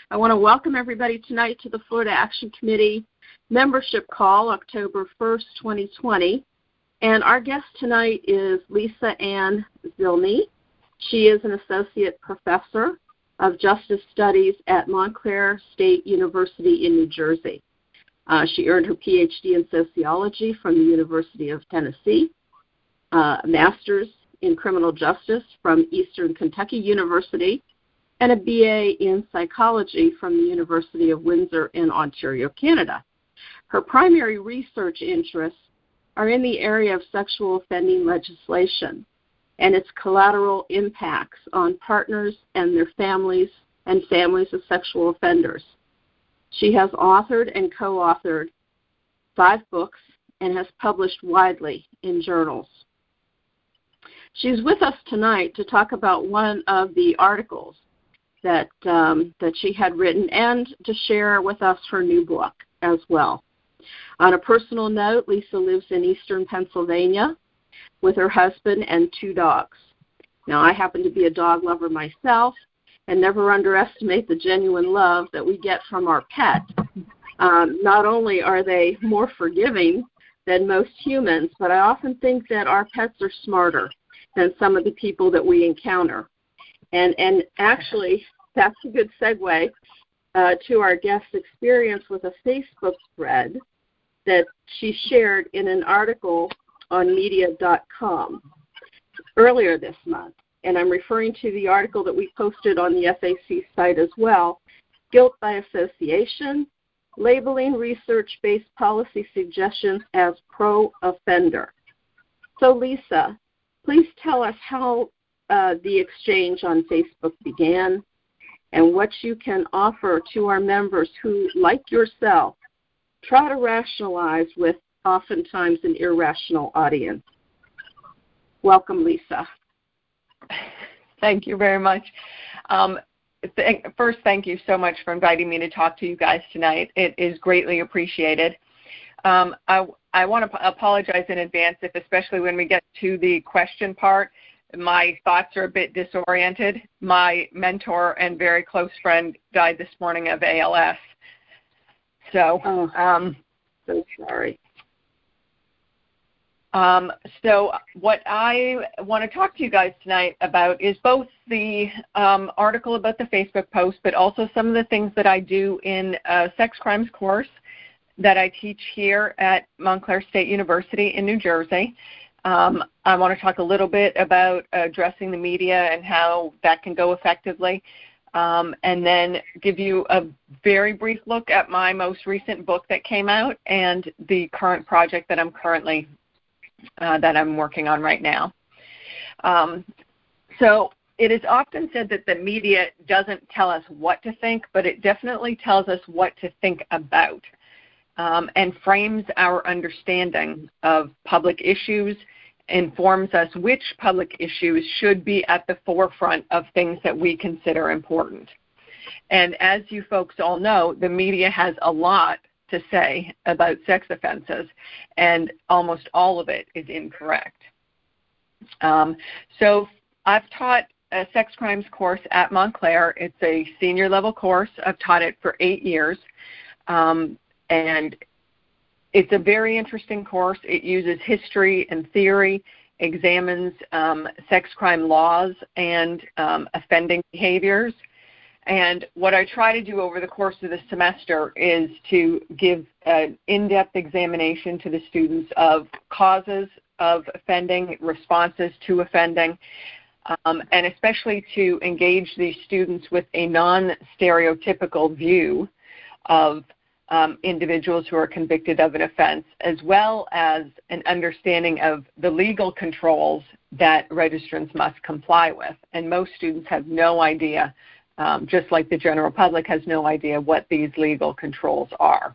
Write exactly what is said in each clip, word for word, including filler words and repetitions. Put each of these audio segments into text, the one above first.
I want to welcome everybody tonight to the Florida Action Committee membership call, October first, twenty twenty. And our guest tonight is Lisa Ann Zilny. She is an associate professor of justice studies at Montclair State University in New Jersey. Uh, she earned her P H D in sociology from the University of Tennessee, uh, a master's in criminal justice from Eastern Kentucky University, and a B A in psychology from the University of Windsor in Ontario, Canada. Her primary research interests are in the area of sexual offending legislation and its collateral impacts on partners and their families and families of sexual offenders. She has authored and co-authored five books and has published widely in journals. She's with us tonight to talk about one of the articles that um, that she had written and to share with us her new book as well. On a personal note, Lisa lives in eastern Pennsylvania with her husband and two dogs. Now, I happen to be a dog lover myself, and never underestimate the genuine love that we get from our pets. Um, not only are they more forgiving than most humans, but I often think that our pets are smarter than some of the people that we encounter. And and actually, that's a good segue uh, to our guest's experience with a Facebook thread that she shared in an article on media dot com earlier this month. And I'm referring to the article that we posted on the F A C site as well, Guilt by Association, Labeling Research-Based Policy Suggestions as Pro-Offender. So, Lisa, please tell us how uh, the exchange on Facebook began and what you can offer to our members who, like yourself, try to rationalize with oftentimes an irrational audience. Welcome, Lisa. Thank you very much. Um, th- first, thank you so much for inviting me to talk to you guys tonight. It is greatly appreciated. Um, I, I want to p- apologize in advance if, especially when we get to the question part, my thoughts are a bit disoriented. My mentor and very close friend died this morning of A L S. So, oh, um, so sorry. Um, so what I want to talk to you guys tonight about is both the um, article about the Facebook post, but also some of the things that I do in a sex crimes course that I teach here at Montclair State University in New Jersey. Um, I want to talk a little bit about addressing the media and how that can go effectively, um, and then give you a very brief look at my most recent book that came out and the current project that I'm currently Uh, that I'm working on right now. Um, so it is often said that the media doesn't tell us what to think, but it definitely tells us what to think about, um, and frames our understanding of public issues, informs us which public issues should be at the forefront of things that we consider important. And as you folks all know, the media has a lot to say about sex offenses, and almost all of it is incorrect. Um, so I've taught a sex crimes course at Montclair. It's a senior level course. I've taught it for eight years, um, and it's a very interesting course. It uses history and theory, examines um, sex crime laws and um, offending behaviors. And what I try to do over the course of the semester is to give an in-depth examination to the students of causes of offending, responses to offending, um, and especially to engage these students with a non-stereotypical view of um, individuals who are convicted of an offense, as well as an understanding of the legal controls that registrants must comply with. And most students have no idea, Um, just like the general public has no idea what these legal controls are.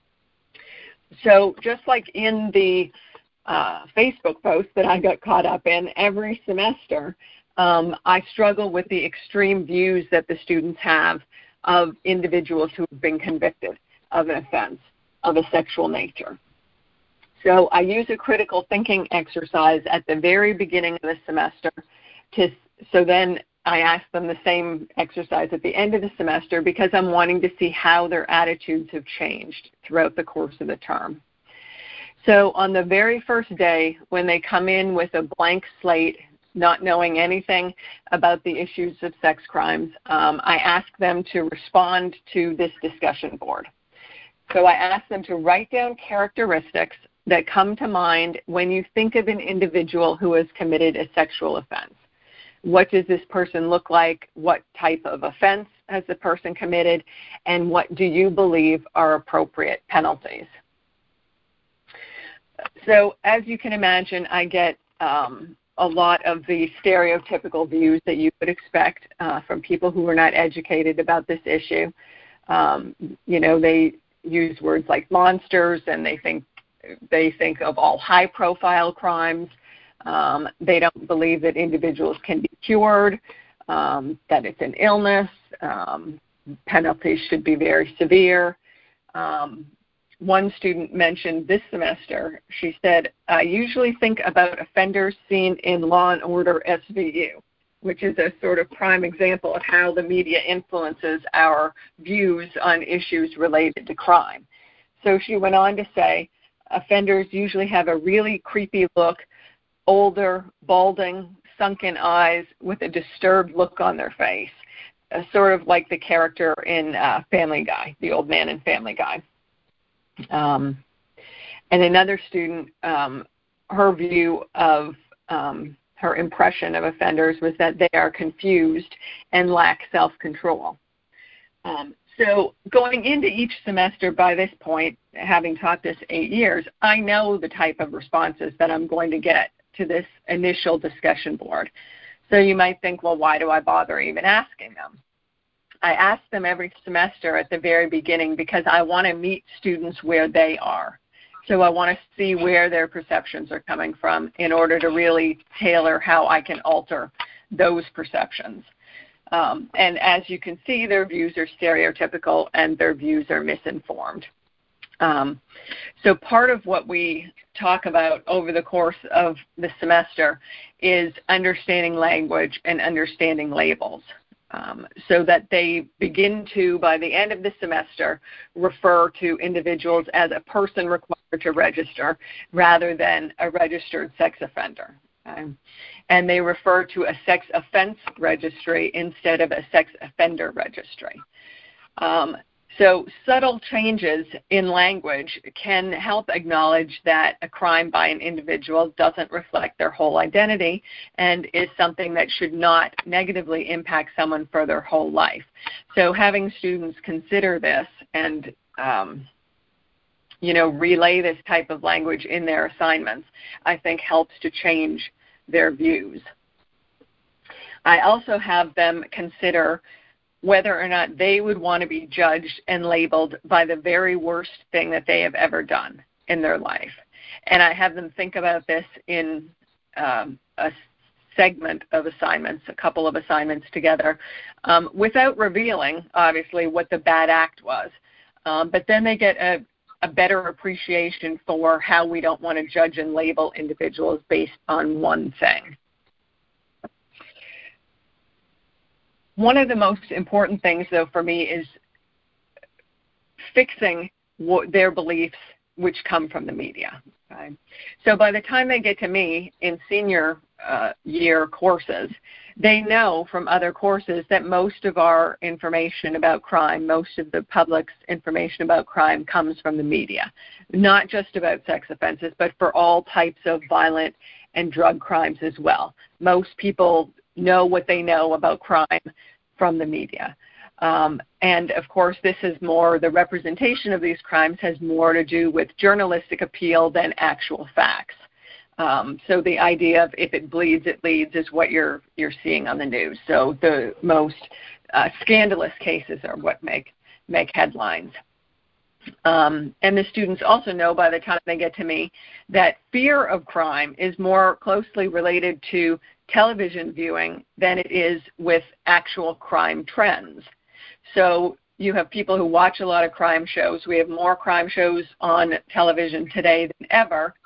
So just like in the uh, Facebook post that I got caught up in, every semester um, I struggle with the extreme views that the students have of individuals who have been convicted of an offense of a sexual nature. So I use a critical thinking exercise at the very beginning of the semester to so then I ask them the same exercise at the end of the semester because I'm wanting to see how their attitudes have changed throughout the course of the term. So on the very first day, when they come in with a blank slate, not knowing anything about the issues of sex crimes, um, I ask them to respond to this discussion board. So I ask them to write down characteristics that come to mind when you think of an individual who has committed a sexual offense. What does this person look like? What type of offense has the person committed? And what do you believe are appropriate penalties? So as you can imagine, I get um, a lot of the stereotypical views that you would expect uh, from people who are not educated about this issue. Um, you know, they use words like monsters, and they think they think of all high-profile crimes. Um, they don't believe that individuals can be cured, um, that it's an illness, um, penalties should be very severe. Um, one student mentioned this semester, she said, I usually think about offenders seen in Law and Order S V U, which is a sort of prime example of how the media influences our views on issues related to crime. So she went on to say, offenders usually have a really creepy look, older, balding, sunken eyes with a disturbed look on their face, uh, sort of like the character in uh, Family Guy, the old man in Family Guy. Um, and another student, um, her view of um, her impression of offenders was that they are confused and lack self-control. Um, so going into each semester by this point, having taught this eight years, I know the type of responses that I'm going to get to this initial discussion board. So you might think, well, why do I bother even asking them? I ask them every semester at the very beginning because I want to meet students where they are. So I want to see where their perceptions are coming from in order to really tailor how I can alter those perceptions. Um, and as you can see, their views are stereotypical and their views are misinformed. Um, so part of what we talk about over the course of the semester is understanding language and understanding labels, um, so that they begin to, by the end of the semester, refer to individuals as a person required to register rather than a registered sex offender. Um, and they refer to a sex offense registry instead of a sex offender registry. Um, So subtle changes in language can help acknowledge that a crime by an individual doesn't reflect their whole identity and is something that should not negatively impact someone for their whole life. So having students consider this and, um, you know, relay this type of language in their assignments, I think helps to change their views. I also have them consider whether or not they would want to be judged and labeled by the very worst thing that they have ever done in their life. And I have them think about this in um, a segment of assignments, a couple of assignments together, um, without revealing, obviously, what the bad act was. Um, but then they get a, a better appreciation for how we don't want to judge and label individuals based on one thing. One of the most important things, though, for me is fixing what their beliefs which come from the media. Okay? So by the time they get to me in senior uh, year courses, they know from other courses that most of our information about crime, most of the public's information about crime comes from the media, not just about sex offenses, but for all types of violent and drug crimes as well. Most people know what they know about crime from the media. Um, and, of course, this is more, the representation of these crimes has more to do with journalistic appeal than actual facts. Um, so the idea of if it bleeds, it leads is what you're, you're seeing on the news. So the most uh, scandalous cases are what make, make headlines. Um, and the students also know by the time they get to me that fear of crime is more closely related to television viewing than it is with actual crime trends. So you have people who watch a lot of crime shows. We have more crime shows on television today than ever.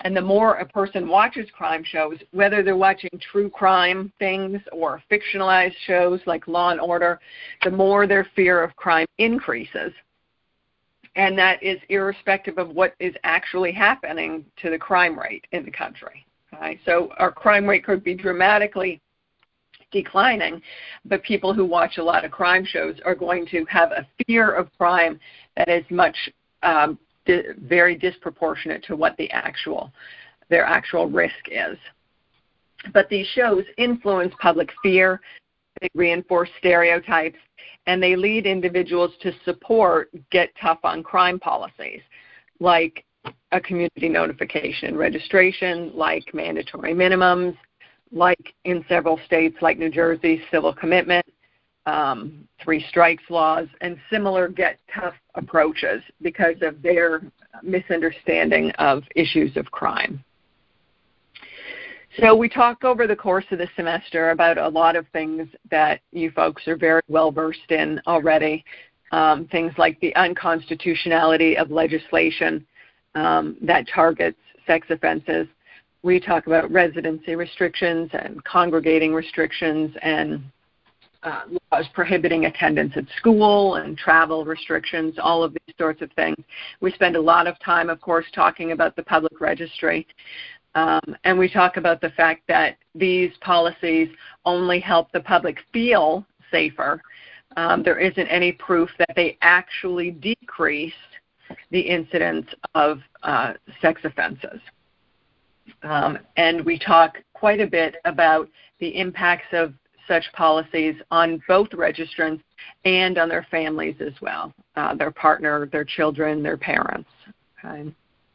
And the more a person watches crime shows, whether they're watching true crime things or fictionalized shows like Law and Order, the more their fear of crime increases. And that is irrespective of what is actually happening to the crime rate in the country. Okay? So our crime rate could be dramatically declining, but people who watch a lot of crime shows are going to have a fear of crime that is much um, di- very disproportionate to what the actual their actual risk is. But these shows influence public fear, they reinforce stereotypes, and they lead individuals to support get tough on crime policies, like a community notification and registration, like mandatory minimums, like in several states like New Jersey, civil commitment, um, three strikes laws, and similar get tough approaches because of their misunderstanding of issues of crime. So we talk over the course of the semester about a lot of things that you folks are very well versed in already, um, things like the unconstitutionality of legislation um, that targets sex offenses. We talk about residency restrictions and congregating restrictions and uh, laws prohibiting attendance at school and travel restrictions, all of these sorts of things. We spend a lot of time, of course, talking about the public registry. Um, and we talk about the fact that these policies only help the public feel safer. Um, there isn't any proof that they actually decreased the incidence of uh, sex offenses. Um, and we talk quite a bit about the impacts of such policies on both registrants and on their families as well, uh, their partner, their children, their parents. Okay.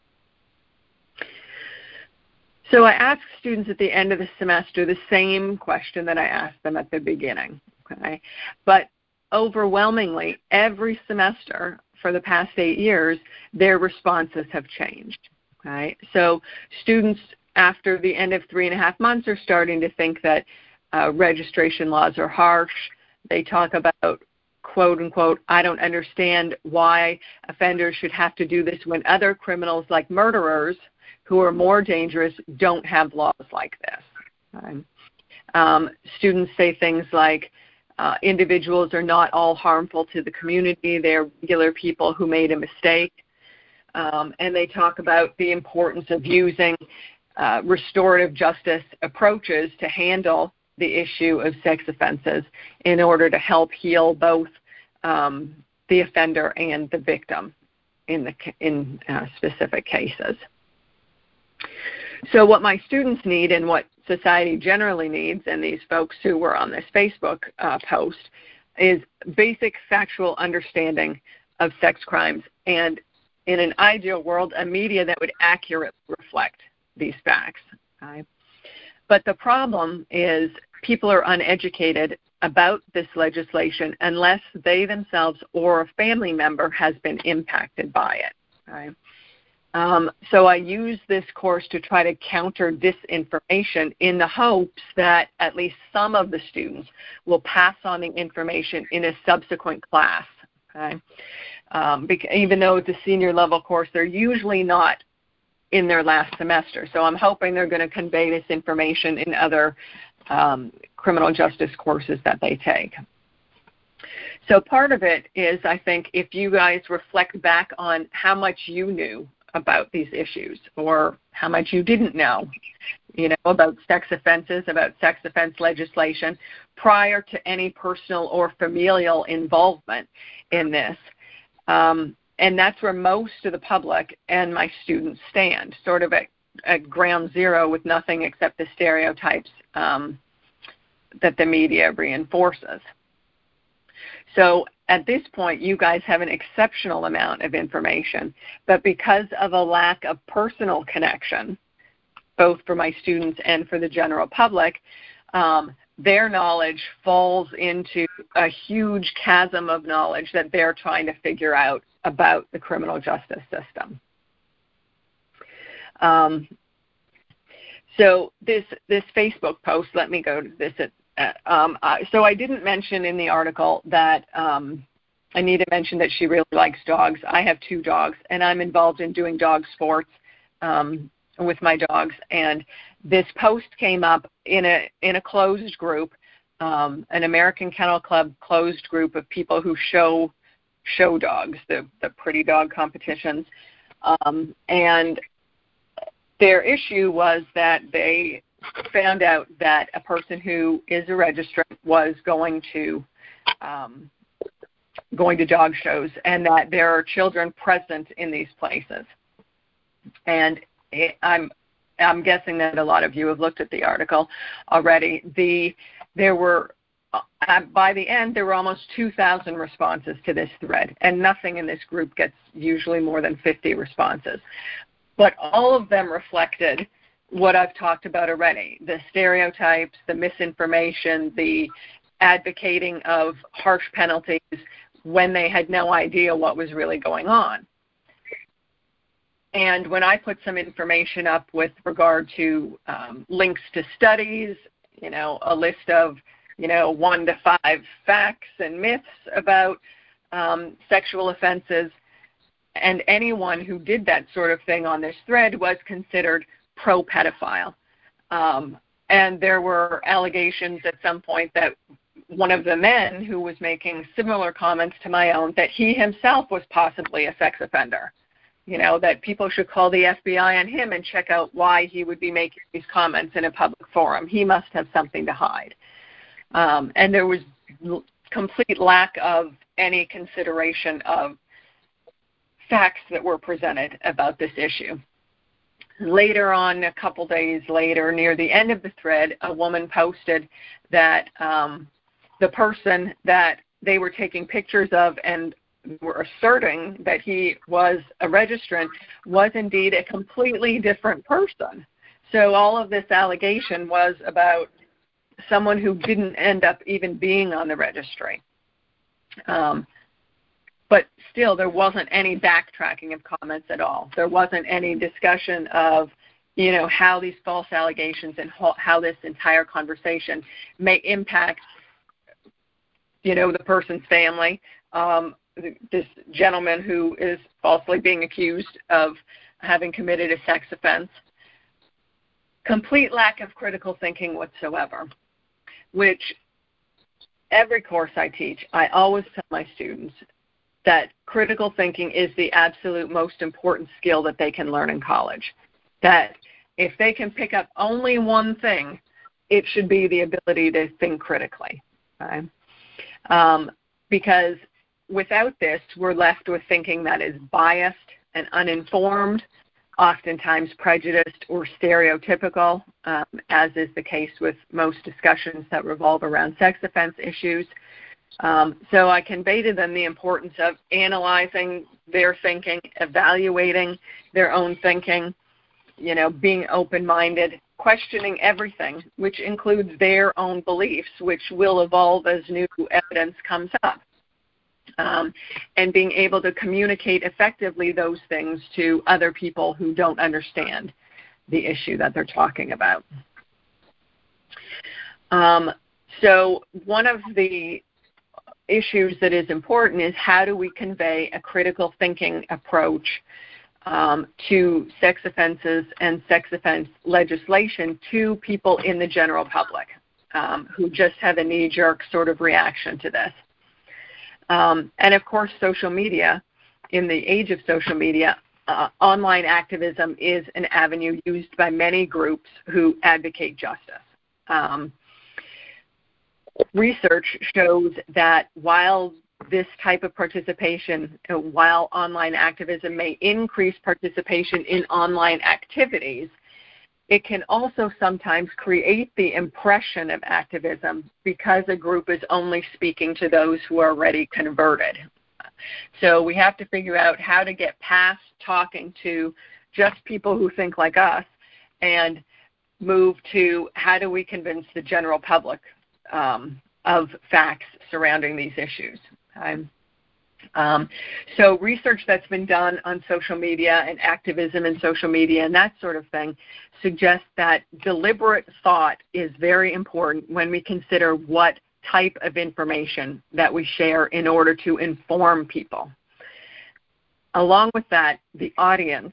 So I ask students at the end of the semester the same question that I asked them at the beginning. Okay. But overwhelmingly, every semester for the past eight years, their responses have changed. Okay. So students after the end of three and a half months are starting to think that uh, registration laws are harsh. They talk about, quote unquote, I don't understand why offenders should have to do this when other criminals like murderers who are more dangerous don't have laws like this. Okay. Um, students say things like, uh, individuals are not all harmful to the community. They're regular people who made a mistake. Um, and they talk about the importance of using uh, restorative justice approaches to handle the issue of sex offenses in order to help heal both um, the offender and the victim in, the, in uh, specific cases. So what my students need and what society generally needs, and these folks who were on this Facebook uh, post, is basic factual understanding of sex crimes and, in an ideal world, a media that would accurately reflect these facts. Okay? But the problem is people are uneducated about this legislation unless they themselves or a family member has been impacted by it. Okay? Um, so I use this course to try to counter disinformation in the hopes that at least some of the students will pass on the information in a subsequent class. Okay? Um, because even though it's a senior level course, they're usually not in their last semester. So I'm hoping they're going to convey this information in other um, criminal justice courses that they take. So part of it is, I think, if you guys reflect back on how much you knew about these issues or how much you didn't know, you know, about sex offenses, about sex offense legislation prior to any personal or familial involvement in this. Um, and that's where most of the public and my students stand, sort of at, at ground zero with nothing except the stereotypes um, that the media reinforces. So at this point, you guys have an exceptional amount of information, but because of a lack of personal connection, both for my students and for the general public, um, their knowledge falls into a huge chasm of knowledge that they're trying to figure out about the criminal justice system. Um, so this, this Facebook post, let me go to this at Um, uh, so I didn't mention in the article that um, Anita mentioned that she really likes dogs. I have two dogs, and I'm involved in doing dog sports um, with my dogs, and this post came up in a in a closed group, um, an American Kennel Club closed group of people who show show dogs, the, the pretty dog competitions, um, and their issue was that they found out that a person who is a registrant was going to um, going to dog shows, and that there are children present in these places. And it, I'm I'm guessing that a lot of you have looked at the article already. The there were uh, by the end there were almost two thousand responses to this thread, and nothing in this group gets usually more than fifty responses. But all of them reflected what I've talked about already: the stereotypes, the misinformation, the advocating of harsh penalties when they had no idea what was really going on. And when I put some information up with regard to um, links to studies, you know, a list of, you know, one to five facts and myths about um, sexual offenses, and anyone who did that sort of thing on this thread was considered pro-pedophile. Um, and there were allegations at some point that one of the men who was making similar comments to my own, that he himself was possibly a sex offender. You know, that people should call the F B I on him and check out why he would be making these comments in a public forum. He must have something to hide. Um, and there was complete lack of any consideration of facts that were presented about this issue. Later on, a couple days later, near the end of the thread, a woman posted that um, the person that they were taking pictures of and were asserting that he was a registrant was indeed a completely different person. So all of this allegation was about someone who didn't end up even being on the registry. Um, but still, there wasn't any backtracking of comments at all. There wasn't any discussion of, you know, how these false allegations and how this entire conversation may impact, you know, the person's family. Um, this gentleman who is falsely being accused of having committed a sex offense. Complete lack of critical thinking whatsoever, which every course I teach, I always tell my students that critical thinking is the absolute most important skill that they can learn in college. That if they can pick up only one thing, it should be the ability to think critically. Okay? Um, because without this, we're left with thinking that is biased and uninformed, oftentimes prejudiced or stereotypical, um, as is the case with most discussions that revolve around sex offense issues. Um, so I convey to them the importance of analyzing their thinking, evaluating their own thinking, you know, being open-minded, questioning everything, which includes their own beliefs, which will evolve as new evidence comes up. Um, and being able to communicate effectively those things to other people who don't understand the issue that they're talking about. Um, so one of the issues that is important is how do we convey a critical thinking approach um, to sex offenses and sex offense legislation to people in the general public um, who just have a knee-jerk sort of reaction to this. Um, and, of course, social media, in the age of social media, uh, online activism is an avenue used by many groups who advocate justice. Um, research shows that while this type of participation, uh, while online activism may increase participation in online activities, it can also sometimes create the impression of activism because a group is only speaking to those who are already converted. So we have to figure out how to get past talking to just people who think like us and move to how do we convince the general public um, of facts surrounding these issues. Okay? Um, so research that's been done on social media and activism in social media and that sort of thing suggests that deliberate thought is very important when we consider what type of information that we share in order to inform people. Along with that, the audience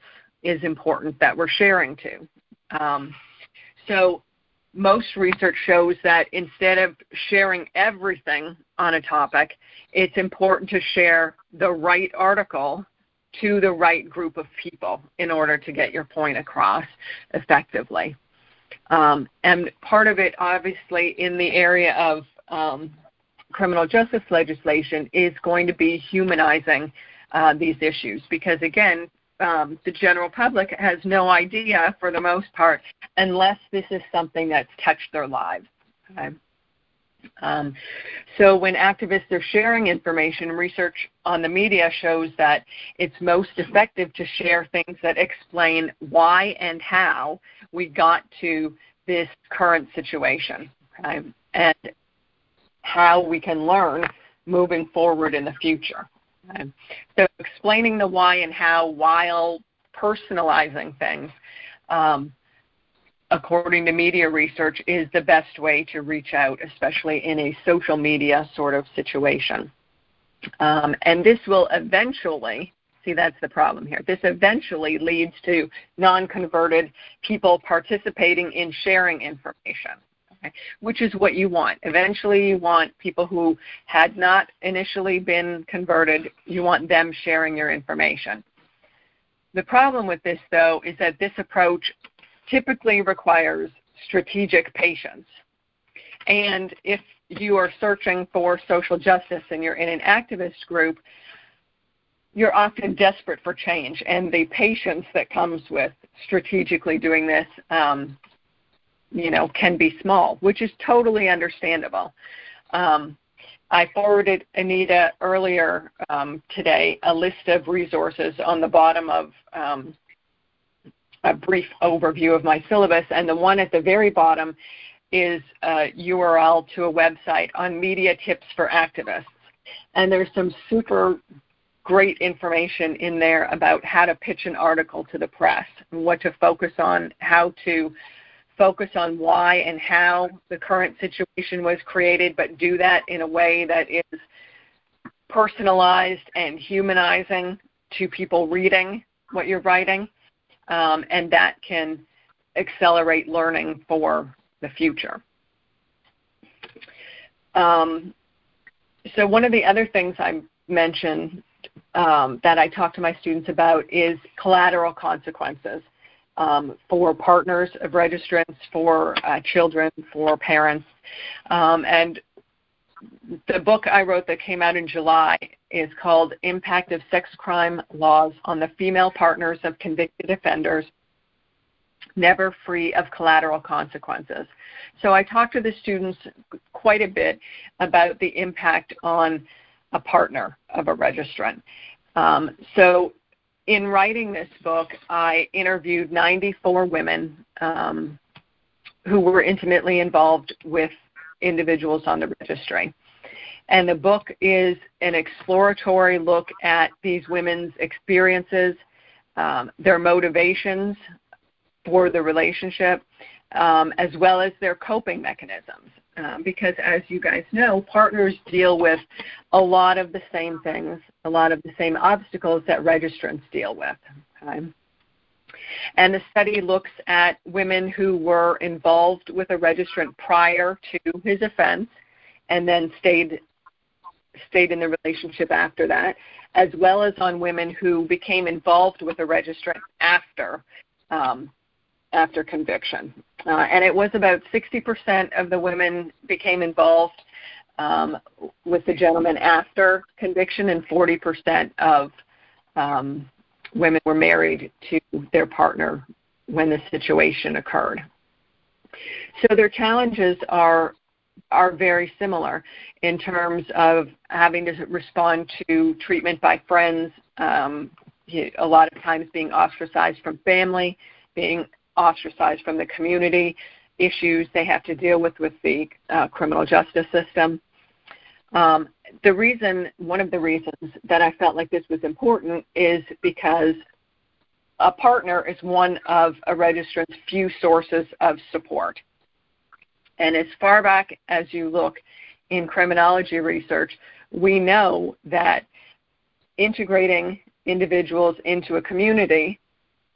is important that we're sharing to. Um, so most research shows that instead of sharing everything on a topic, it's important to share the right article to the right group of people in order to get your point across effectively. Um, and part of it, obviously, in the area of um, criminal justice legislation is going to be humanizing uh, these issues because, again, um, the general public has no idea, for the most part, unless this is something that's touched their lives. Okay? Um, so when activists are sharing information, research on the media shows that it's most effective to share things that explain why and how we got to this current situation, okay? And how we can learn moving forward in the future. Okay? So explaining the why and how while personalizing things, um, according to media research, is the best way to reach out, especially in a social media sort of situation. Um, and this will eventually, see, that's the problem here, this eventually leads to non-converted people participating in sharing information, okay, which is what you want. Eventually you want people who had not initially been converted, you want them sharing your information. The problem with this, though, is that this approach typically requires strategic patience. And if you are searching for social justice and you're in an activist group, you're often desperate for change, and the patience that comes with strategically doing this, um, you know, can be small, which is totally understandable. Um, I forwarded Anita earlier um, today a list of resources on the bottom of um, a brief overview of my syllabus, and the one at the very bottom is a U R L to a website on media tips for activists. And there's some super great information in there about how to pitch an article to the press, and what to focus on, how to focus on why and how the current situation was created, but do that in a way that is personalized and humanizing to people reading what you're writing. Um, and that can accelerate learning for the future. Um, so one of the other things I mentioned um, that I talk to my students about is collateral consequences um, for partners of registrants, for uh, children, for parents. Um, and the book I wrote that came out in July is called Impact of Sex Crime Laws on the Female Partners of Convicted Offenders, Never Free of Collateral Consequences. So I talked to the students quite a bit about the impact on a partner of a registrant. Um, so in writing this book, I interviewed ninety-four women um, who were intimately involved with individuals on the registry. And the book is an exploratory look at these women's experiences, um, their motivations for the relationship, um, as well as their coping mechanisms. Um, because as you guys know, partners deal with a lot of the same things, a lot of the same obstacles that registrants deal with. Okay? And the study looks at women who were involved with a registrant prior to his offense and then stayed stayed in the relationship after that, as well as on women who became involved with a registrant after um, after conviction. Uh, and it was about sixty percent of the women became involved um, with the gentleman after conviction, and forty percent of um, women were married to their partner when the situation occurred. So their challenges are are very similar in terms of having to respond to treatment by friends, um, a lot of times being ostracized from family, being ostracized from the community, issues they have to deal with with the uh, criminal justice system. Um, the reason, one of the reasons that I felt like this was important is because a partner is one of a registrant's few sources of support. And as far back as you look in criminology research, we know that integrating individuals into a community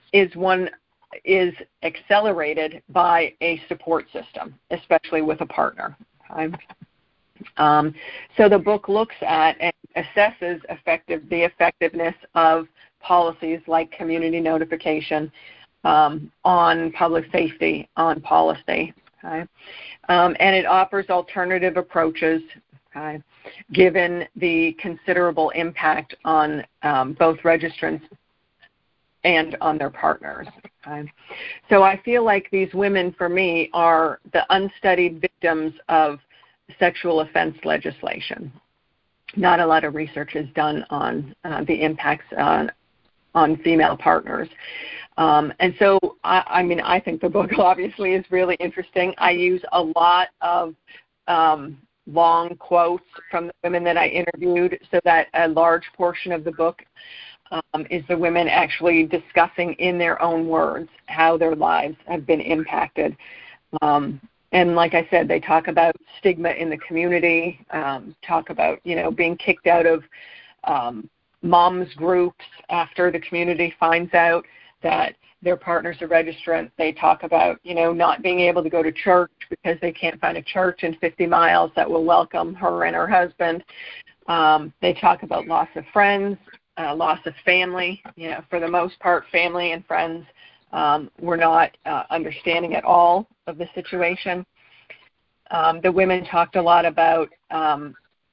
is one is accelerated by a support system, especially with a partner. Okay? Um, so the book looks at and assesses effective the effectiveness of policies like community notification um, on public safety, on policy. Okay? Um, and it offers alternative approaches, okay, given the considerable impact on um, both registrants and on their partners. Okay? So I feel like these women, for me, are the unstudied victims of sexual offense legislation. Not a lot of research is done on uh, the impacts on, on female partners. Um, and so, I, I mean, I think the book obviously is really interesting. I use a lot of um, long quotes from the women that I interviewed, so that a large portion of the book um, is the women actually discussing in their own words how their lives have been impacted. Um, and like I said, they talk about stigma in the community, um, talk about, you know, being kicked out of um, moms groups after the community finds out that their partner's a registrant. They talk about, you know, not being able to go to church because they can't find a church in fifty miles that will welcome her and her husband. Um, they talk about loss of friends, uh, loss of family. You know, for the most part, family and friends um, were not uh, understanding at all of the situation. Um, the women talked a lot about um,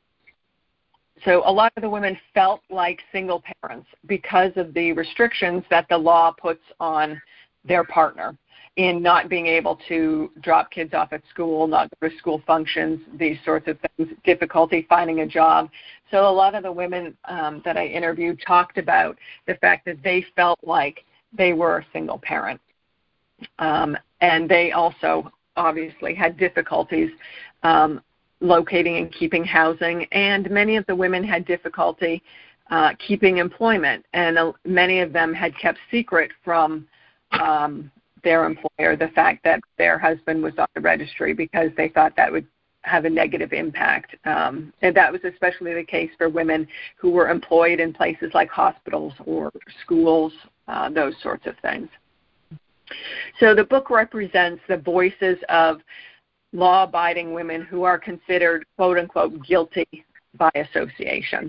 So a lot of the women felt like single parents because of the restrictions that the law puts on their partner in not being able to drop kids off at school, not go to school functions, these sorts of things, difficulty finding a job. So a lot of the women um, that I interviewed talked about the fact that they felt like they were a single parent. Um, and they also obviously had difficulties um, locating and keeping housing, and many of the women had difficulty uh, keeping employment, and uh, many of them had kept secret from um, their employer the fact that their husband was on the registry, because they thought that would have a negative impact. Um, and that was especially the case for women who were employed in places like hospitals or schools, uh, those sorts of things. So the book represents the voices of law-abiding women who are considered, quote-unquote, guilty by association.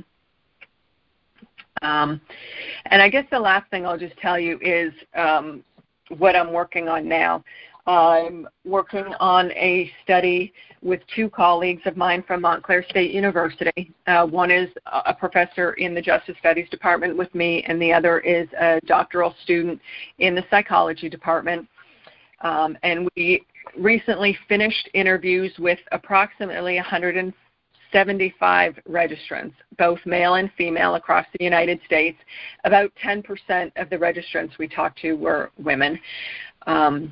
Um, and I guess the last thing I'll just tell you is um, what I'm working on now. I'm working on a study with two colleagues of mine from Montclair State University. Uh, one is a professor in the Justice Studies department with me, and the other is a doctoral student in the psychology department. Um, and we recently finished interviews with approximately one hundred seventy-five registrants, both male and female, across the United States. About ten percent of the registrants we talked to were women. Um,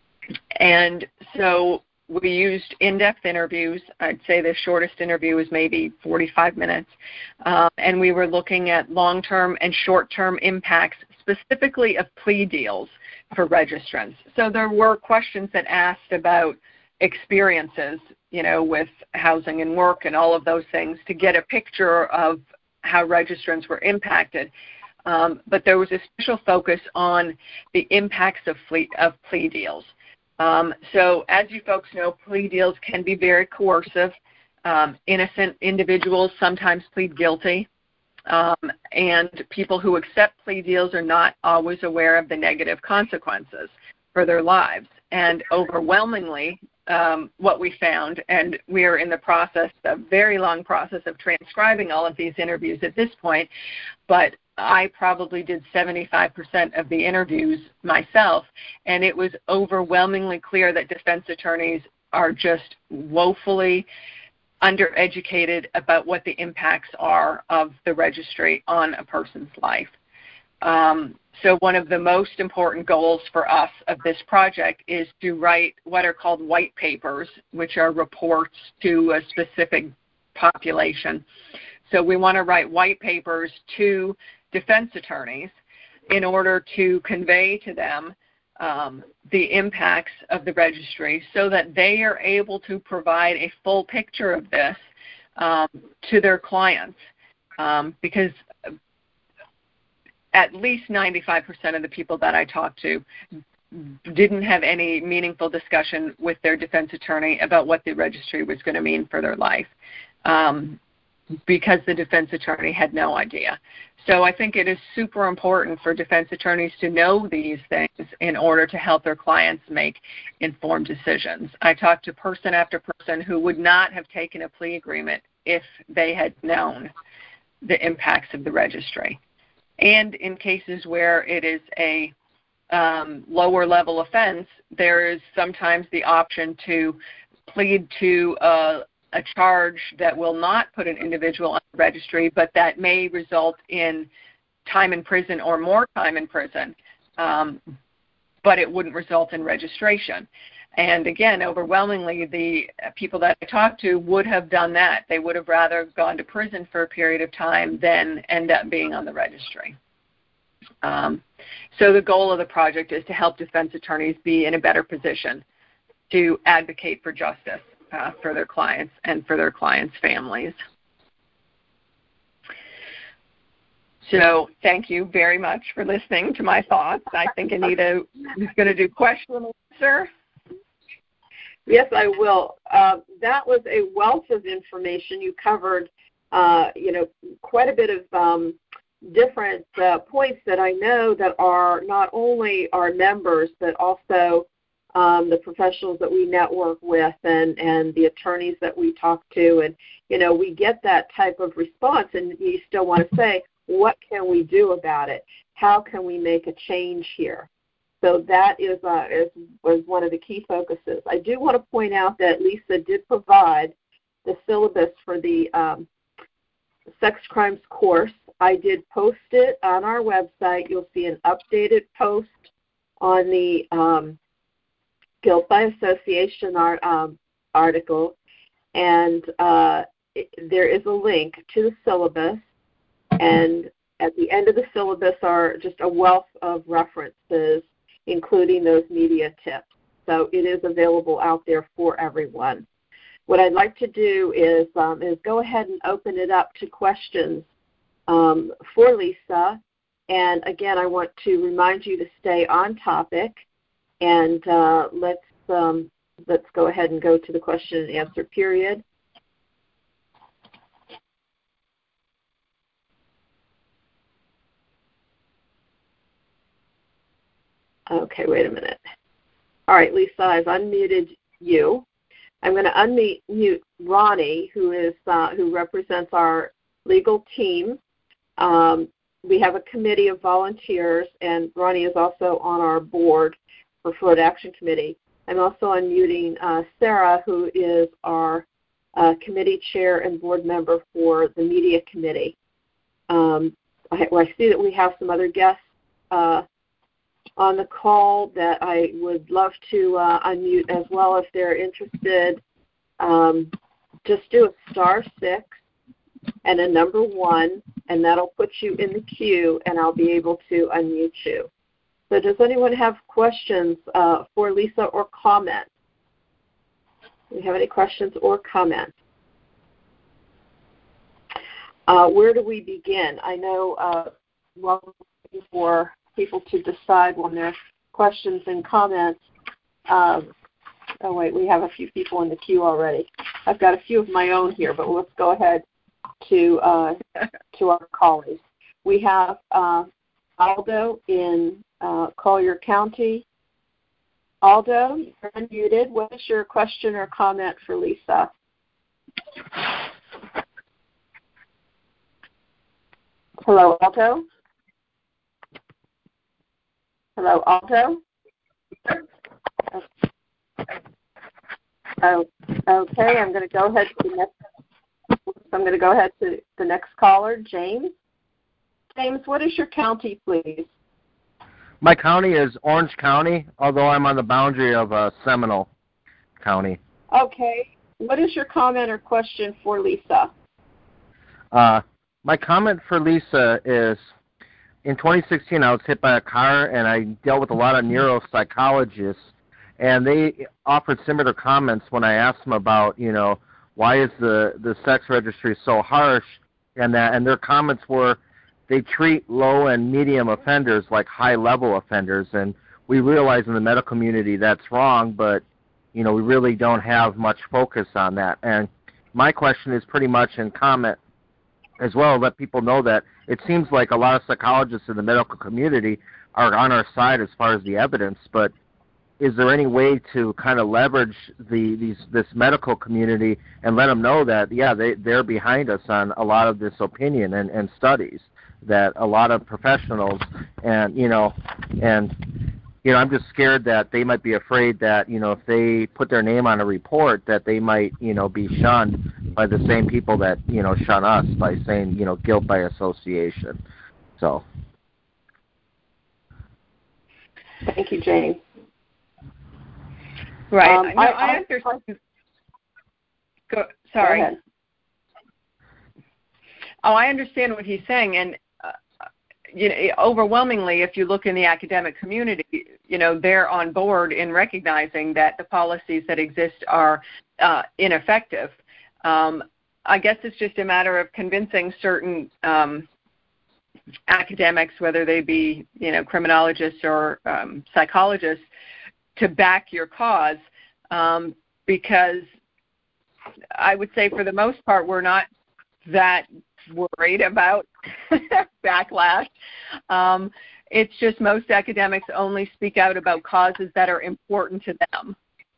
and so we used in-depth interviews. I'd say the shortest interview was maybe forty-five minutes. Um, and we were looking at long-term and short-term impacts, specifically of plea deals for registrants. So there were questions that asked about experiences, you know, with housing and work and all of those things, to get a picture of how registrants were impacted. Um, but there was a special focus on the impacts of, plea, of plea deals. Um, so as you folks know, plea deals can be very coercive. Um, innocent individuals sometimes plead guilty. Um, and people who accept plea deals are not always aware of the negative consequences for their lives. And overwhelmingly, um, what we found, and we are in the process, a very long process of transcribing all of these interviews at this point, but I probably did seventy-five percent of the interviews myself, and it was overwhelmingly clear that defense attorneys are just woefully undereducated about what the impacts are of the registry on a person's life. Um, so one of the most important goals for us of this project is to write what are called white papers, which are reports to a specific population. So we want to write white papers to defense attorneys in order to convey to them Um, the impacts of the registry, so that they are able to provide a full picture of this um, to their clients. Um, because at least ninety-five percent of the people that I talked to didn't have any meaningful discussion with their defense attorney about what the registry was going to mean for their life, um, because the defense attorney had no idea. So I think it is super important for defense attorneys to know these things in order to help their clients make informed decisions. I talked to person after person who would not have taken a plea agreement if they had known the impacts of the registry. And in cases where it is a um, lower level offense, there is sometimes the option to plead to a, a charge that will not put an individual on the registry, but that may result in time in prison or more time in prison, um, but it wouldn't result in registration. And again, overwhelmingly, the people that I talked to would have done that. They would have rather gone to prison for a period of time than end up being on the registry. Um, so the goal of the project is to help defense attorneys be in a better position to advocate for justice uh, for their clients and for their clients' families. So thank you very much for listening to my thoughts. I think Anita is going to do question and answer. Yes, I will. Uh, that was a wealth of information. You covered, uh, you know, quite a bit of um, different uh, points that I know that are not only our members, but also um, the professionals that we network with and, and the attorneys that we talk to. And, you know, we get that type of response, and you still want to say, what can we do about it? How can we make a change here? So that is, uh, is was one of the key focuses. I do want to point out that Lisa did provide the syllabus for the um, sex crimes course. I did post it on our website. You'll see an updated post on the um, Guilt by Association art, um, article, and uh, it, there is a link to the syllabus, and at the end of the syllabus are just a wealth of references, including those media tips. So it is available out there for everyone. What I'd like to do is, um, is go ahead and open it up to questions um, for Lisa. And again, I want to remind you to stay on topic, and uh, let's, um, let's go ahead and go to the question and answer period. Okay, wait a minute. All right, Lisa, I've unmuted you. I'm going to unmute mute Ronnie, who is uh, who represents our legal team. Um, we have a committee of volunteers, and Ronnie is also on our board for Florida Action Committee. I'm also unmuting uh, Sarah, who is our uh, committee chair and board member for the media committee. Um, I, well, I see that we have some other guests uh, on the call that I would love to uh, unmute as well if they're interested. Um, just do a star six and a number one, and that'll put you in the queue, and I'll be able to unmute you. So does anyone have questions uh, for Lisa or comments? Do we have any questions or comments? Uh, where do we begin? I know uh, well before people to decide when there's questions and comments. Um, oh, wait, we have a few people in the queue already. I've got a few of my own here, but let's go ahead to uh, to our callers. We have uh, Aldo in uh, Collier County. Aldo, you're unmuted. What is your question or comment for Lisa? Hello, Aldo? Hello, Aldo? Oh, okay, I'm going to go ahead to the next. I'm going to go ahead to the next caller, James. James, what is your county, please? My county is Orange County, although I'm on the boundary of uh, Seminole County. Okay. What is your comment or question for Lisa? Uh, my comment for Lisa is, in twenty sixteen, I was hit by a car, and I dealt with a lot of neuropsychologists, and they offered similar comments when I asked them about, you know, why is the, the sex registry so harsh, and that, and their comments were they treat low and medium offenders like high-level offenders, and we realize in the medical community that's wrong, but, you know, we really don't have much focus on that. And my question is pretty much in comment as well, let people know that it seems like a lot of psychologists in the medical community are on our side as far as the evidence, but is there any way to kind of leverage the these this medical community and let them know that, yeah, they, they're behind us on a lot of this opinion and, and studies, that a lot of professionals and, you know, and, you know, I'm just scared that they might be afraid that, you know, if they put their name on a report that they might, you know, be shunned by the same people that, you know, shun us by saying, you know, guilt by association. So. Thank you, James. Right. Um, no, I, I, I understand. Go, sorry. Go ahead. Oh, I understand what he's saying, and uh, you know, overwhelmingly, if you look in the academic community, you know, they're on board in recognizing that the policies that exist are uh, ineffective. Um, I guess it's just a matter of convincing certain um, academics, whether they be, you know, criminologists or um, psychologists, to back your cause, um, because I would say for the most part we're not that worried about backlash. Um, it's just most academics only speak out about causes that are important to them.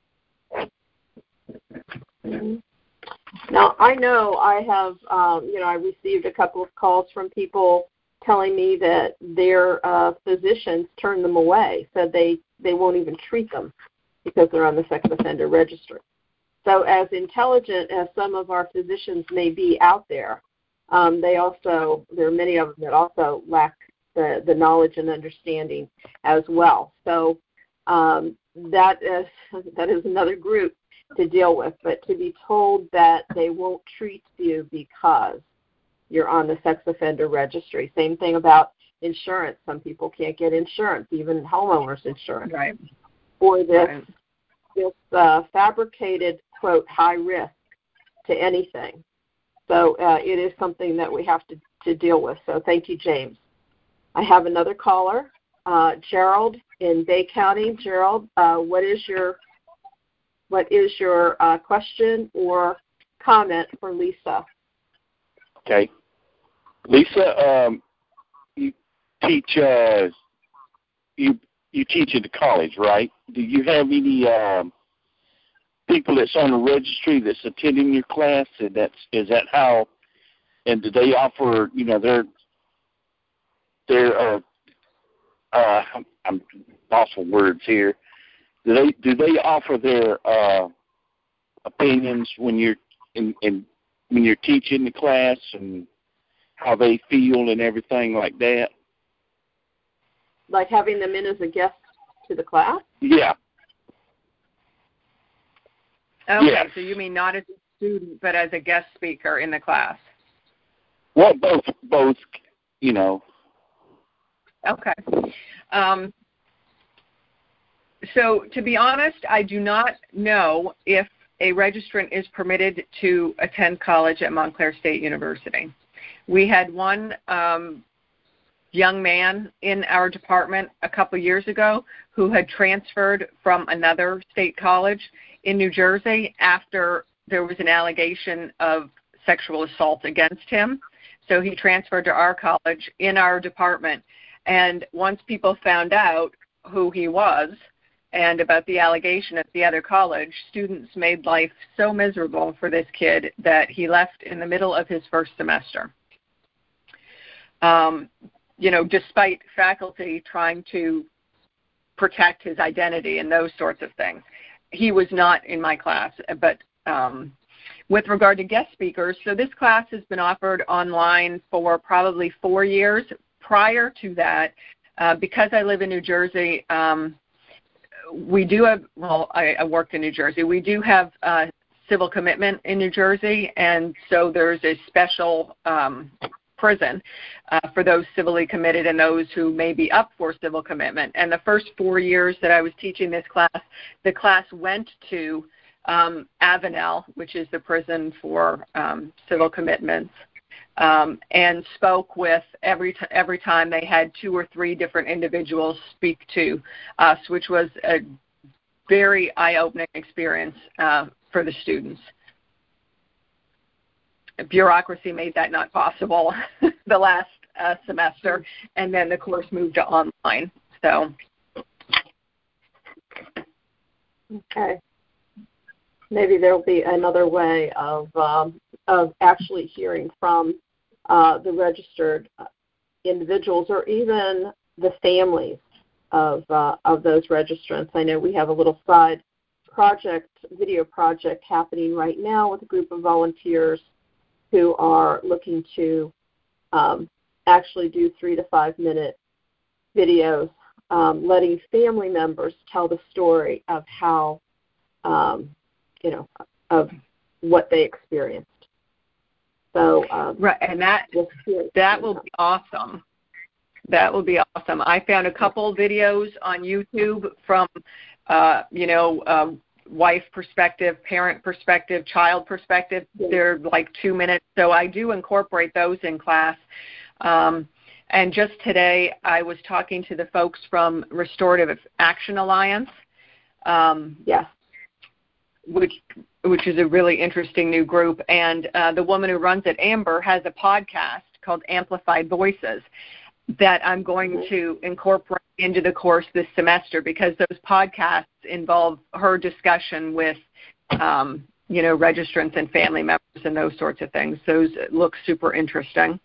Now, I know I have, um, you know, I received a couple of calls from people telling me that their uh, physicians turned them away, said they, they won't even treat them because they're on the sex offender registry. So as intelligent as some of our physicians may be out there, um, they also, there are many of them that also lack the, the knowledge and understanding as well. So um, that is that is another group to deal with. But to be told that they won't treat you because you're on the sex offender registry. Same thing about insurance. Some people can't get insurance, even homeowners insurance. Right. Or this, right. this uh, fabricated, quote, high risk to anything. So uh, it is something that we have to, to deal with. So thank you, James. I have another caller, uh, Gerald in Bay County. Gerald, uh, what is your what is your uh, question or comment for Lisa? Okay. Lisa, um, you teach uh, you you teach at the college, right? Do you have any um, people that's on the registry that's attending your class? And that's is that how? And do they offer? You know, their their uh, uh, I'm lost for words here. Do they do they offer their uh, opinions when you're in, in when you're teaching the class and how they feel and everything like that? Like having them in as a guest to the class? Yeah. Okay, yeah. So you mean not as a student, but as a guest speaker in the class? Well, both, both, you know. Okay. Um, so to be honest, I do not know if a registrant is permitted to attend college at Montclair State University. We had one um, young man in our department a couple years ago who had transferred from another state college in New Jersey after there was an allegation of sexual assault against him. So he transferred to our college in our department. And once people found out who he was and about the allegation at the other college, students made life so miserable for this kid that he left in the middle of his first semester. Um, you know, despite faculty trying to protect his identity and those sorts of things. He was not in my class, but um, with regard to guest speakers, so this class has been offered online for probably four years. Prior to that, uh, because I live in New Jersey, um, we do have, well, I, I worked in New Jersey, we do have uh, civil commitment in New Jersey, and so there's a special um, prison uh, for those civilly committed and those who may be up for civil commitment. And the first four years that I was teaching this class, the class went to um, Avenel, which is the prison for um, civil commitments. um, and spoke with every, t- every time they had two or three different individuals speak to us, which was a very eye-opening experience uh, for the students. Bureaucracy made that not possible the last uh, semester, and then the course moved to online. So, okay, maybe there will be another way of um, of actually hearing from uh, the registered individuals or even the families of uh, of those registrants. I know we have a little side project, video project happening right now with a group of volunteers who are looking to um, actually do three to five minute videos, um, letting family members tell the story of how, um, you know, of what they experienced. So um, right, and that that will be awesome. That will be awesome. I found a couple videos on YouTube from, uh, you know, um, wife perspective, parent perspective, child perspective. They're like two minutes. So I do incorporate those in class. Um, and just today I was talking to the folks from Restorative Action Alliance. Um, yeah. which which is a really interesting new group. And uh, the woman who runs it, Amber, has a podcast called Amplified Voices that I'm going to incorporate into the course this semester, because those podcasts involve her discussion with, um, you know, registrants and family members and those sorts of things. Those look super interesting.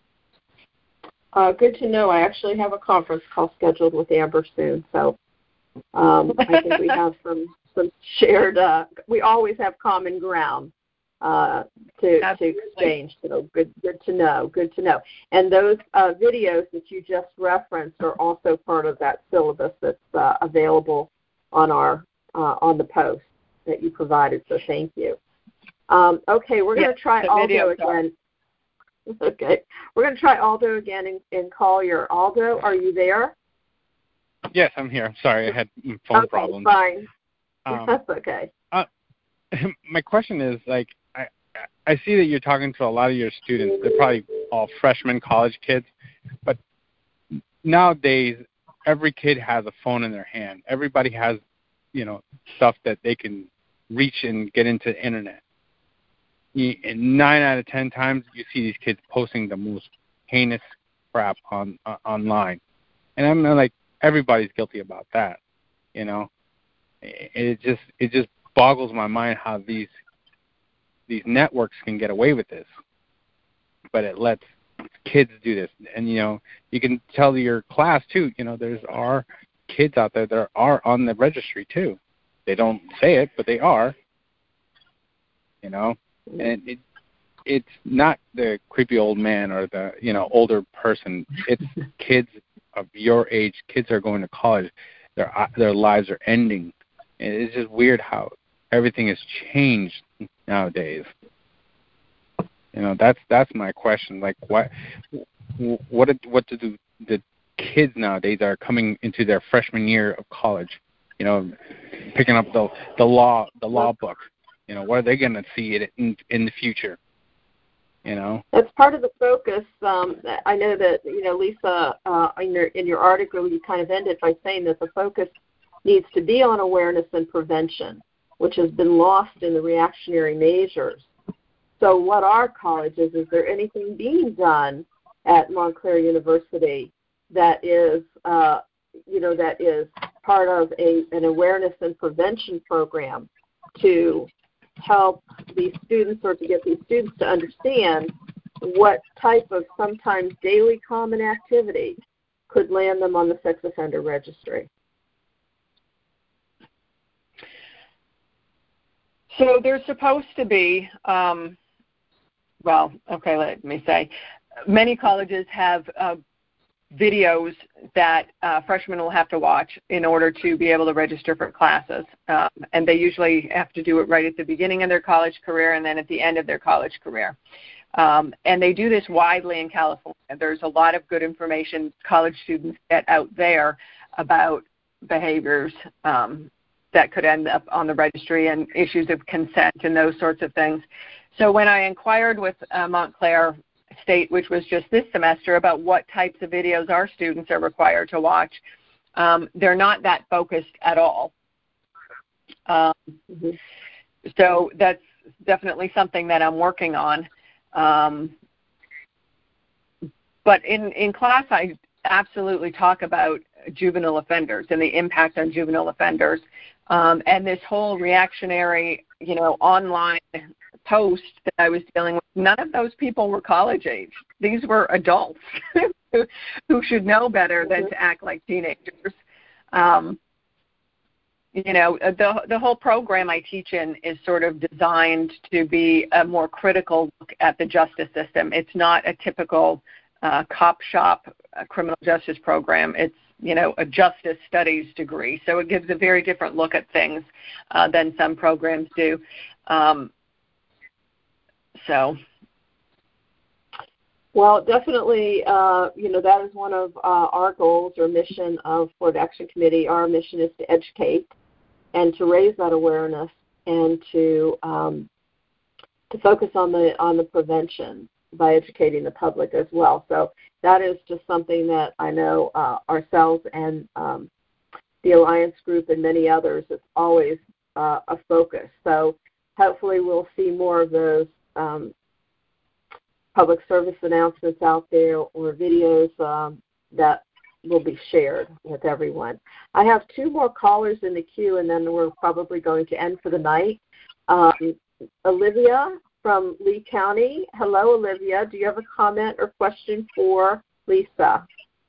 Uh, good to know. I actually have a conference call scheduled with Amber soon, so um, I think we have some, some shared, uh, we always have common ground uh, to, to exchange. So good, good to know, good to know. And those uh, videos that you just referenced are also part of that syllabus that's uh, available on our uh, on the post that you provided. So thank you. Um, okay, we're going to try Aldo again. Okay, we're going to try Aldo again in, in Collier. Aldo, are you there? Yes, I'm here. Sorry, I had phone okay, problems. Fine. Um, That's okay. Uh, my question is, like, I, I see that you're talking to a lot of your students. They're probably all freshmen, college kids. But nowadays, every kid has a phone in their hand. Everybody has, you know, stuff that they can reach and get into the internet. And nine out of ten times, you see these kids posting the most heinous crap on uh, online. And I'm like, everybody's guilty about that, you know. It just it just boggles my mind how these these networks can get away with this, but it lets kids do this. And you know, you can tell your class too. You know, there's are kids out there that are on the registry too. They don't say it, but they are. You know, and it it's not the creepy old man or the you know older person. It's kids of your age. Kids are going to college. Their their lives are ending. And it's just weird how everything has changed nowadays. You know, that's that's my question. Like, what what did, what do the kids nowadays that are coming into their freshman year of college? You know, picking up the the law the law book. You know, what are they going to see it in in the future? You know, that's part of the focus. Um, I know that you know, Lisa, uh, in your in your article, you kind of ended by saying that the focus needs to be on awareness and prevention, which has been lost in the reactionary measures. So what are colleges? Is there anything being done at Montclair University that is, uh, you know, that is part of a, an awareness and prevention program to help these students or to get these students to understand what type of sometimes daily common activity could land them on the sex offender registry? So there's supposed to be, um, well, okay, let me say, many colleges have uh, videos that uh, freshmen will have to watch in order to be able to register for classes. Um, and they usually have to do it right at the beginning of their college career and then at the end of their college career. Um, and they do this widely in California. There's a lot of good information college students get out there about behaviors um, that could end up on the registry and issues of consent and those sorts of things. So when I inquired with uh, Montclair state, which was just this semester, about what types of videos our students are required to watch, um, they're not that focused at all. Um, so that's definitely something that I'm working on. Um, but in, in class, I absolutely talk about juvenile offenders and the impact on juvenile offenders. Um, and this whole reactionary, you know, online post that I was dealing with, none of those people were college age. These were adults who should know better than to act like teenagers. Um, you know, the the whole program I teach in is sort of designed to be a more critical look at the justice system. It's not a typical uh, cop shop uh, criminal justice program. It's, you know, a justice studies degree. So it gives a very different look at things uh, than some programs do. Um, so. Well, definitely, uh, you know, that is one of uh, our goals or mission of Florida Action Committee. Our mission is to educate and to raise that awareness and to um, to focus on the on the prevention by educating the public as well. So that is just something that I know uh, ourselves and um, the Alliance Group and many others, it's always uh, a focus. So hopefully we'll see more of those um, public service announcements out there or videos um, that will be shared with everyone. I have two more callers in the queue, and then we're probably going to end for the night. Um, Olivia from Lee County. Hello, Olivia. Do you have a comment or question for Lisa?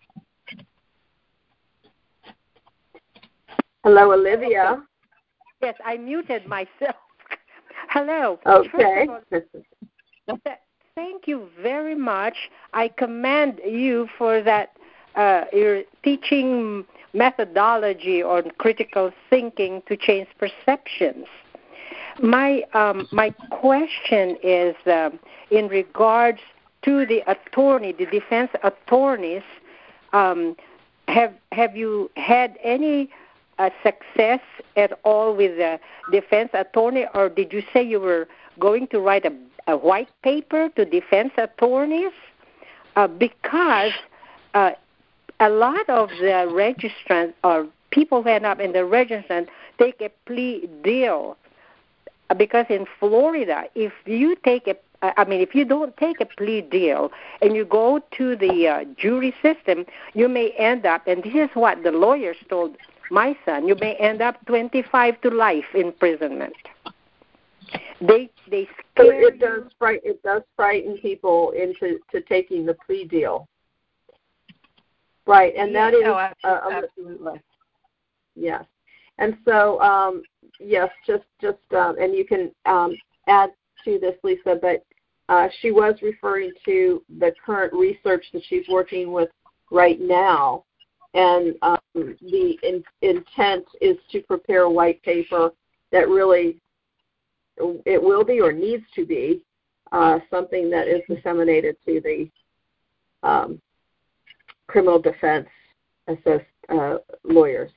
Hello, Olivia. Yes, I muted myself. Hello. Okay. All, thank you very much. I commend you for that, uh, your teaching methodology on critical thinking to change perceptions. My um, my question is uh, in regards to the attorney, the defense attorneys. Um, have have you had any uh, success at all with the defense attorney, or did you say you were going to write a, a white paper to defense attorneys? Uh, because uh, a lot of the registrants or people who end up in the registrant take a plea deal. Because in Florida, if you take a, I mean, if you don't take a plea deal and you go to the uh, jury system, you may end up, and this is what the lawyers told my son, you may end up twenty-five to life imprisonment. They they scare it does fright, it does frighten people into to taking the plea deal. Right, and that yeah, is no, uh, absolutely. Yes. And so, um, yes, just, just um, and you can um, add to this, Lisa, but uh, she was referring to the current research that she's working with right now. And um, the in, intent is to prepare a white paper that really, it will be or needs to be uh, something that is disseminated to the um, criminal defense assist, uh, lawyers.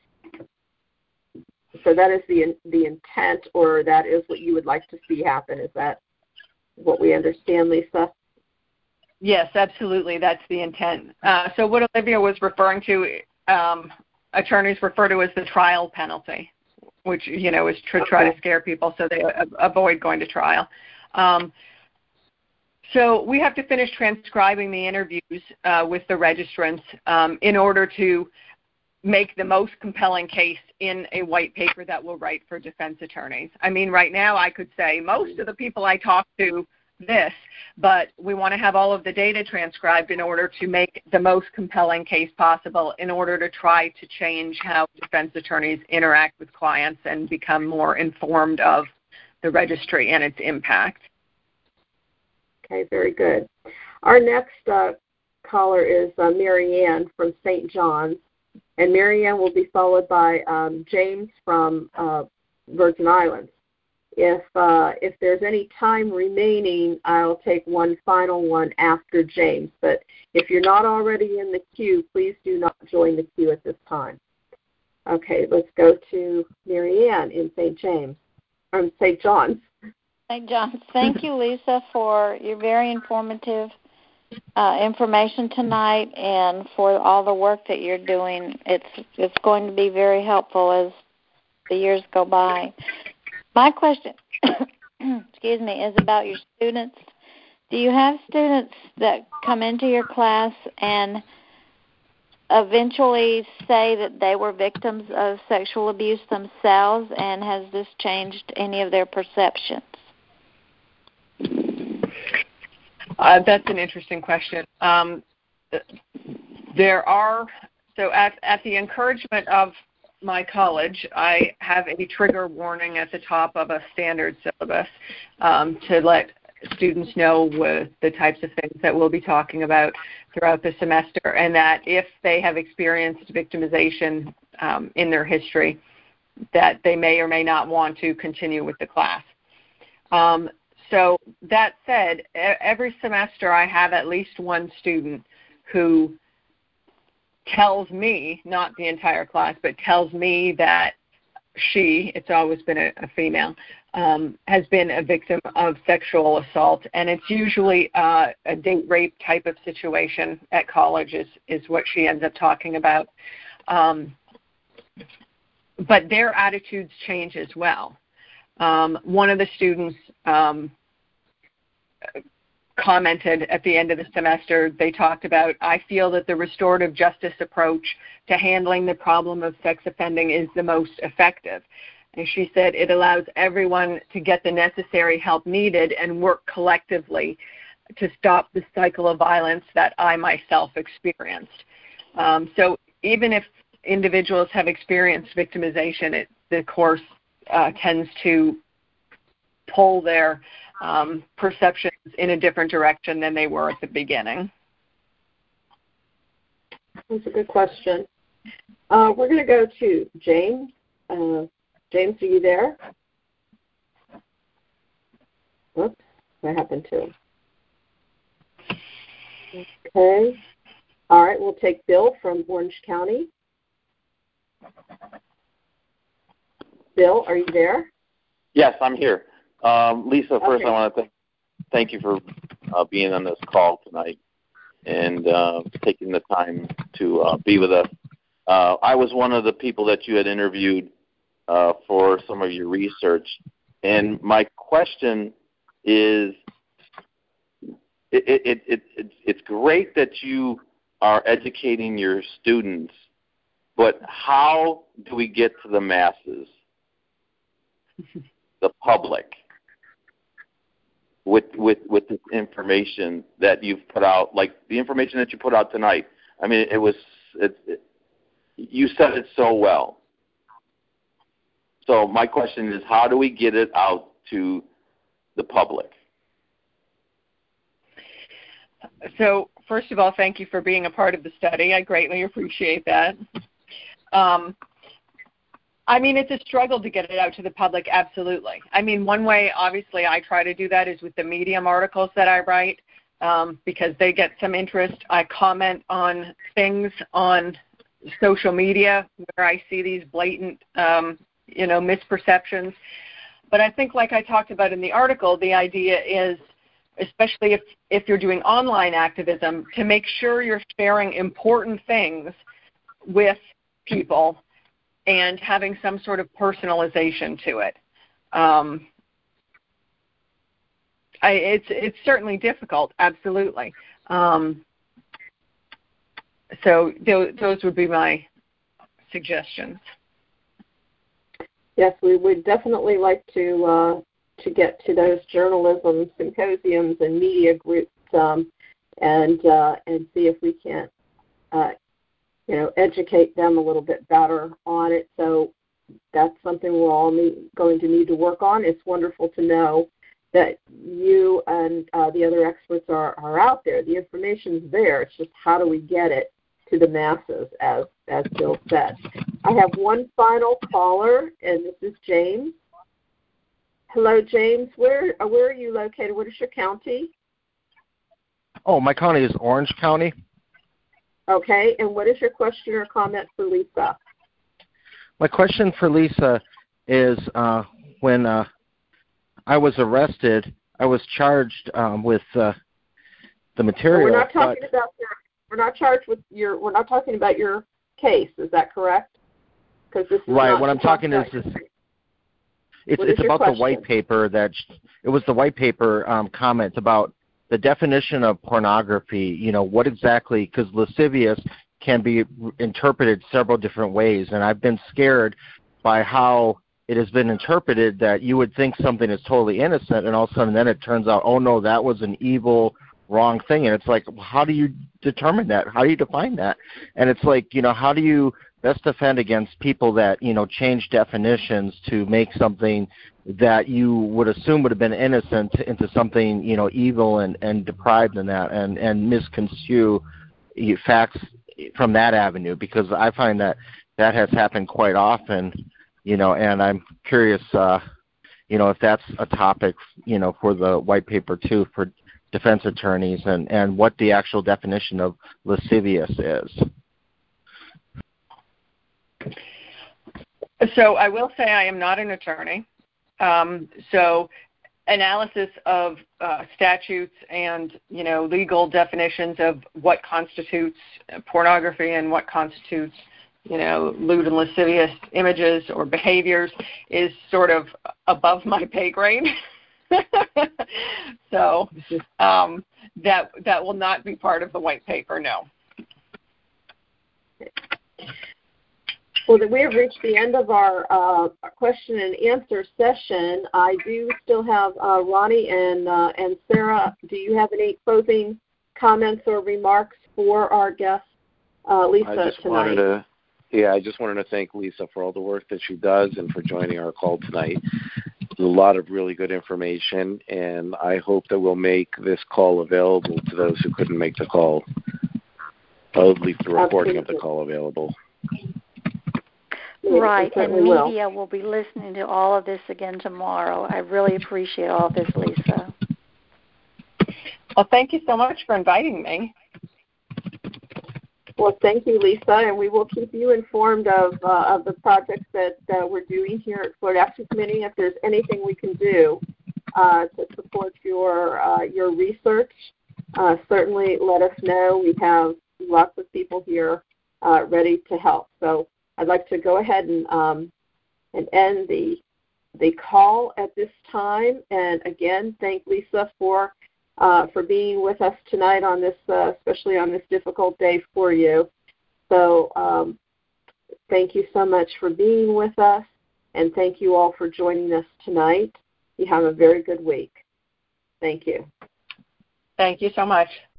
So that is the the intent, or that is what you would like to see happen. Is that what we understand, Lisa? Yes, absolutely. That's the intent. Uh, so what Olivia was referring to, um, attorneys refer to as the trial penalty, which, you know, is to try okay. to scare people so they avoid going to trial. Um, so we have to finish transcribing the interviews uh, with the registrants um, in order to make the most compelling case in a white paper that we'll write for defense attorneys. I mean, right now I could say most of the people I talk to this, but we want to have all of the data transcribed in order to make the most compelling case possible in order to try to change how defense attorneys interact with clients and become more informed of the registry and its impact. Okay, very good. Our next uh, caller is uh, Mary Ann from Saint John's. And Mary Ann will be followed by um, James from uh, Virgin Islands. If uh, if there's any time remaining, I'll take one final one after James. But if you're not already in the queue, please do not join the queue at this time. Okay, let's go to Mary Ann in Saint James, or Saint John's. Saint John's. Thank you, Lisa, for your very informative uh, information tonight and for all the work that you're doing. It's it's going to be very helpful as the years go by. My question, excuse me, is about your students. Do you have students that come into your class and eventually say that they were victims of sexual abuse themselves, and has this changed any of their perceptions? Uh, that's an interesting question. Um, there are, so at, at the encouragement of my college, I have a trigger warning at the top of a standard syllabus um, to let students know with the types of things that we'll be talking about throughout the semester, and that if they have experienced victimization um, in their history, that they may or may not want to continue with the class. Um, so that said, every semester I have at least one student who tells me, not the entire class, but tells me that she, it's always been a, a female, um, has been a victim of sexual assault, and it's usually uh, a date rape type of situation at college is, is what she ends up talking about. Um, but their attitudes change as well. Um, one of the students um, commented at the end of the semester, they talked about, I feel that the restorative justice approach to handling the problem of sex offending is the most effective. And she said it allows everyone to get the necessary help needed and work collectively to stop the cycle of violence that I myself experienced. Um, so even if individuals have experienced victimization, it, the course uh, tends to pull their um, perceptions in a different direction than they were at the beginning. That's a good question. Uh, we're going to go to James. Uh, James, are you there? Whoops, what happened to him? Okay. All right, we'll take Bill from Orange County. Bill, are you there? Yes, I'm here. Um, Lisa, first Okay. I want to thank, thank you for uh, being on this call tonight and uh, taking the time to uh, be with us. Uh, I was one of the people that you had interviewed uh, for some of your research, and my question is, it, it, it, it, it's great that you are educating your students, but how do we get to the masses, the public, with with with this information that you've put out, like the information that you put out tonight? I mean, it was it, it, you said it so well. So my question is, how do we get it out to the public? So first of all, thank you for being a part of the study. I greatly appreciate that. Um, I mean, it's a struggle to get it out to the public, absolutely. I mean, one way, obviously, I try to do that is with the Medium articles that I write um, because they get some interest. I comment on things on social media where I see these blatant, um, you know, misperceptions. But I think, like I talked about in the article, the idea is, especially if, if you're doing online activism, to make sure you're sharing important things with people and having some sort of personalization to it. Um, I, it's it's certainly difficult, absolutely. Um, so th- those would be my suggestions. Yes, we would definitely like to uh, to get to those journalism symposiums and media groups um, and uh, and see if we can't uh, you know educate them a little bit better on it. So that's something we're all need, going to need to work on. It's wonderful to know that you and uh, the other experts are, are out there. The information's there. It's just how do we get it to the masses, as as Bill said. I have one final caller, and this is James. Hello, James. Where where are you located? What is your county? Oh, my county is Orange County. Okay, and what is your question or comment for Lisa? My question for Lisa is uh, when uh, I was arrested, I was charged um, with uh, the material. We're not talking but, about your. We're not charged with your. We're not talking about your case. Is that correct? Because this is right. Not what I'm talking is this. It's what it's about question? the white paper that it was the white paper um, comment about the definition of pornography. You know what exactly? Because lascivious can be interpreted several different ways, and I've been scared by how it has been interpreted that you would think something is totally innocent, and all of a sudden then it turns out, oh no, that was an evil, wrong thing. And it's like, how do you determine that? How do you define that? And it's like, you know, how do you best defend against people that, you know, change definitions to make something that you would assume would have been innocent into something, you know, evil and, and deprived in that, and, and misconstrue facts from that avenue? Because I find that that has happened quite often, you know, and I'm curious, uh, you know, if that's a topic, you know, for the white paper too, for defense attorneys, and, and what the actual definition of lascivious is. So I will say I am not an attorney. Um, so analysis of uh, statutes and, you know, legal definitions of what constitutes pornography and what constitutes, you know, lewd and lascivious images or behaviors is sort of above my pay grade. so um, that that will not be part of the white paper, no. Well, we have reached the end of our uh, question and answer session. I do still have uh, Ronnie and uh, and Sarah. Do you have any closing comments or remarks for our guest, uh, Lisa, I just tonight? wanted to, yeah, I just wanted to thank Lisa for all the work that she does and for joining our call tonight. A lot of really good information, and I hope that we'll make this call available to those who couldn't make the call. I'll leave the recording Absolutely. of the call available. Right, and media will. will be listening to all of this again tomorrow. I really appreciate all of this, Lisa. Well, thank you so much for inviting me. Well, thank you, Lisa, and we will keep you informed of uh, of the projects that uh, we're doing here at Florida Action Committee. If there's anything we can do uh, to support your uh, your research, uh, certainly let us know. We have lots of people here uh, ready to help. So I'd like to go ahead and um, and end the the call at this time. And again, thank Lisa for uh, for being with us tonight on this, uh, especially on this difficult day for you. So um, thank you so much for being with us, and thank you all for joining us tonight. You have a very good week. Thank you. Thank you so much.